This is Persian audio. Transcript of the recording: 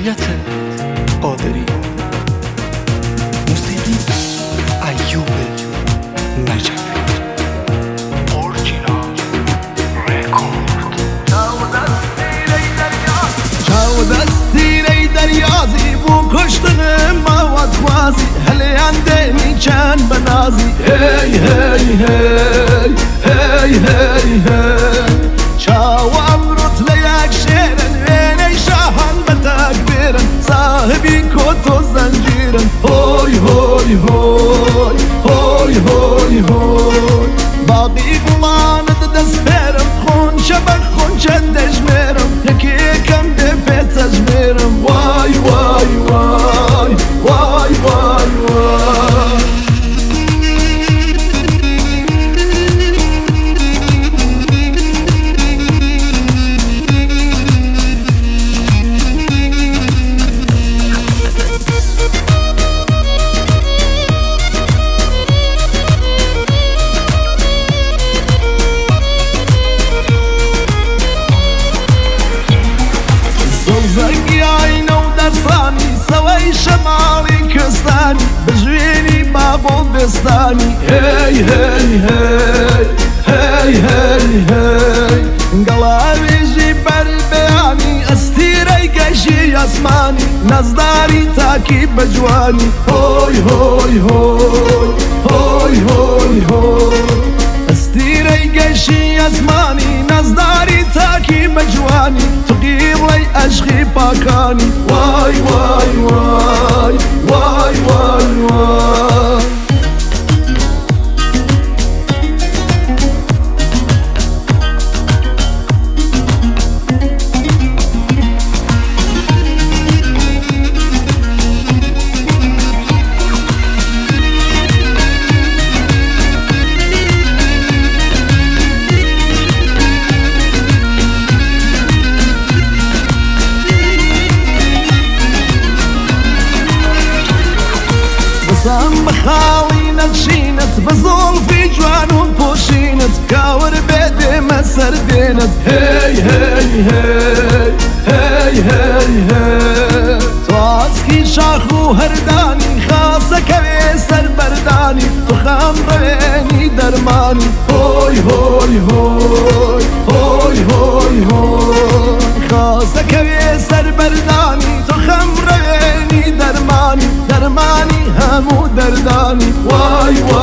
هدایت قادری، موسیقی ایوب نجفی. دستیری دریازی بو کشتن مواد خوازی هلی اندنی چند بنازی هی هی هی هی هی هی چاو امروت لیک شیرن وینی شاهن بتکبیرن صاحبی کت و زنجیرن هوی هوی هوی هوی هوی هوی باقی گلاند دست برم خون شبک خون چندش میرم یکی یکم تجميرم واي واي واي واي واي واي زنگی آینه و درسانی سوی شمالی کستانی بجوینی باقو بستانی هی هی هی هی هی هی قلاویجی بر بیانی استیری گشی اسمانی نزداری تاکی بجوانی هوی هوی هوی هوی هوی هوی استیری گشی اسمانی نزداری تاکی بجوانی تقیلی عشقی پاکانی وای وای وای وای وای وای سام بخاڵی نەچینت بە زۆڵفی جوان و پۆشینت کاور بێدێ مەسەردێنت هەی هەی هەی هەی هەی هەی تواسکی شاخ و هەردانی خاسەکەوێ سەربەردانی تو خەم ڕێنی دەرمانی هۆی هۆی هۆی هۆی هۆی هۆی خاسەکەوێ سەربەردانی تو خەم ڕێنی دەرمانی دەرمانی هەموو دەردانی وای وای